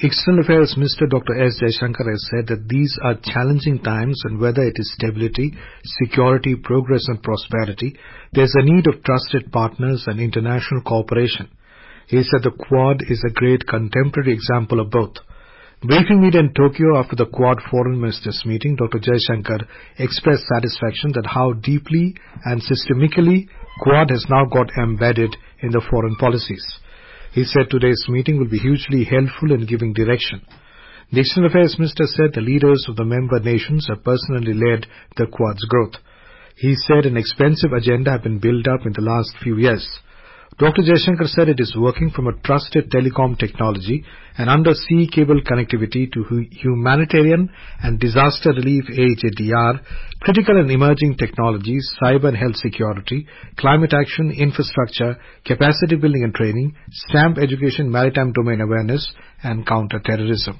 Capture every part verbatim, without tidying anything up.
External Affairs Minister Doctor S. Jaishankar has said that these are challenging times, and whether it is stability, security, progress and prosperity, there is a need of trusted partners and international cooperation. He said the Quad is a great contemporary example of both. Briefing media in Tokyo after the Quad foreign ministers meeting, Doctor Jaishankar expressed satisfaction that how deeply and systemically Quad has now got embedded in the foreign policies. He said today's meeting will be hugely helpful in giving direction. The External Affairs Minister said the leaders of the member nations have personally led the Quad's growth. He said an expensive agenda has been built up in the last few years. Doctor Jaishankar said it is working from a trusted telecom technology and undersea cable connectivity to humanitarian and disaster relief H A D R, critical and emerging technologies, cyber and health security, climate action, infrastructure, capacity building and training, stamp education, maritime domain awareness and counter-terrorism.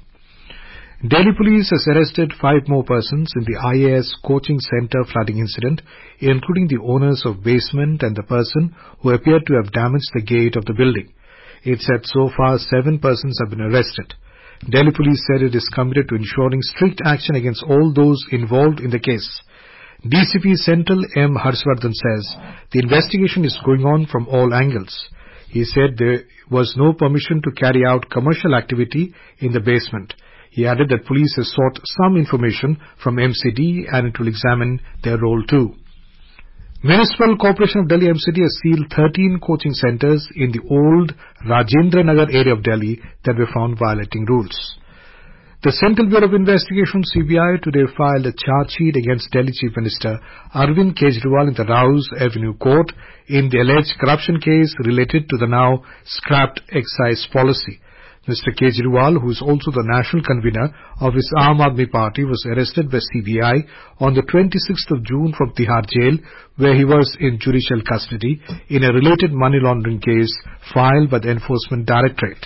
Delhi Police has arrested five more persons in the I A S coaching center flooding incident, including the owners of basement and the person who appeared to have damaged the gate of the building. It said so far seven persons have been arrested. Delhi Police said it is committed to ensuring strict action against all those involved in the case. D C P Central M. Harshvardhan says the investigation is going on from all angles. He said there was no permission to carry out commercial activity in the basement. He added that police has sought some information from M C D and it will examine their role too. Municipal Corporation of Delhi M C D has sealed thirteen coaching centres in the old Rajendra Nagar area of Delhi that were found violating rules. The Central Bureau of Investigation C B I today filed a charge sheet against Delhi Chief Minister Arvind Kejriwal in the Rouse Avenue Court in the alleged corruption case related to the now scrapped excise policy. Mister Kejriwal, who is also the national convener of his Aam Aadmi Party, was arrested by C B I on the twenty-sixth of June from Tihar jail, where he was in judicial custody, in a related money laundering case filed by the Enforcement Directorate.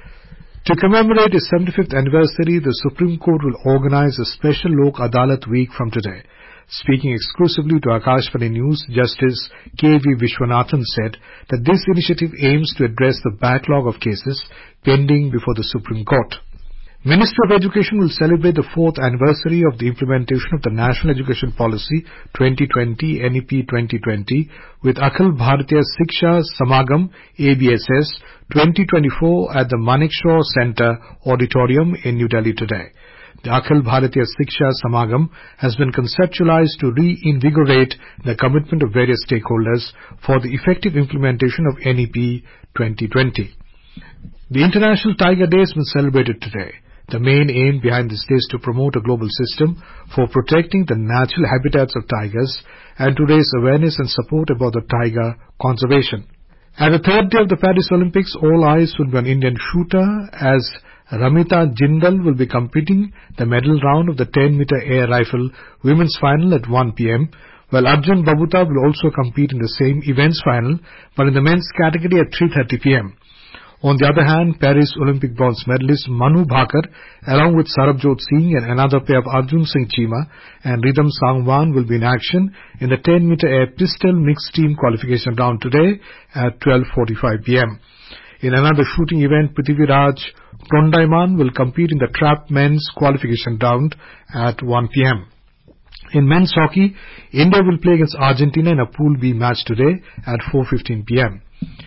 To commemorate his seventy-fifth anniversary, the Supreme Court will organize a special Lok Adalat week from today. Speaking exclusively to Akashvani News, Justice K V Vishwanathan said that this initiative aims to address the backlog of cases pending before the Supreme Court. Ministry of Education will celebrate the fourth anniversary of the implementation of the National Education Policy twenty twenty N E P twenty twenty with Akhil Bharatiya Shiksha Samagam A B S S twenty twenty-four at the Manekshaw Center Auditorium in New Delhi today. The Akhil Bharatiya Shiksha Samagam has been conceptualized to reinvigorate the commitment of various stakeholders for the effective implementation of N E P twenty twenty. The International Tiger Day has been celebrated today. The main aim behind this day is to promote a global system for protecting the natural habitats of tigers and to raise awareness and support about the tiger conservation. At the third day of the Paris Olympics, all eyes will be on Indian shooter as Ramita Jindal will be competing the medal round of the ten meter air rifle women's final at one p m, while Arjun Babuta will also compete in the same events final, but in the men's category at three thirty p m On the other hand, Paris Olympic bronze medalist Manu Bhakar, along with Sarabjot Singh and another pair of Arjun Singh Chima and Ridham Sangwan will be in action in the ten meter air pistol mixed team qualification round today at twelve forty-five p m In another shooting event, Prithviraj Tondaiman will compete in the trap men's qualification round at one p m In men's hockey, India will play against Argentina in a Pool B match today at four fifteen p m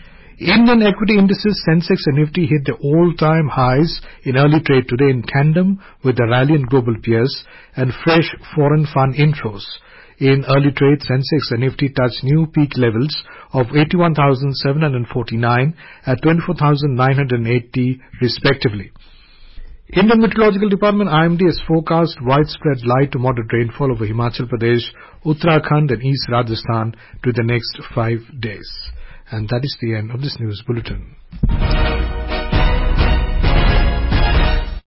Indian equity indices Sensex and Nifty hit their all-time highs in early trade today in tandem with the rally in global peers and fresh foreign fund inflows. In early trade, Sensex and Nifty touched new peak levels of eighty-one thousand seven hundred forty-nine at twenty-four thousand nine hundred eighty respectively. Indian Meteorological Department I M D has forecast widespread light to moderate rainfall over Himachal Pradesh, Uttarakhand and East Rajasthan to the next five days. And that is the end of this news bulletin.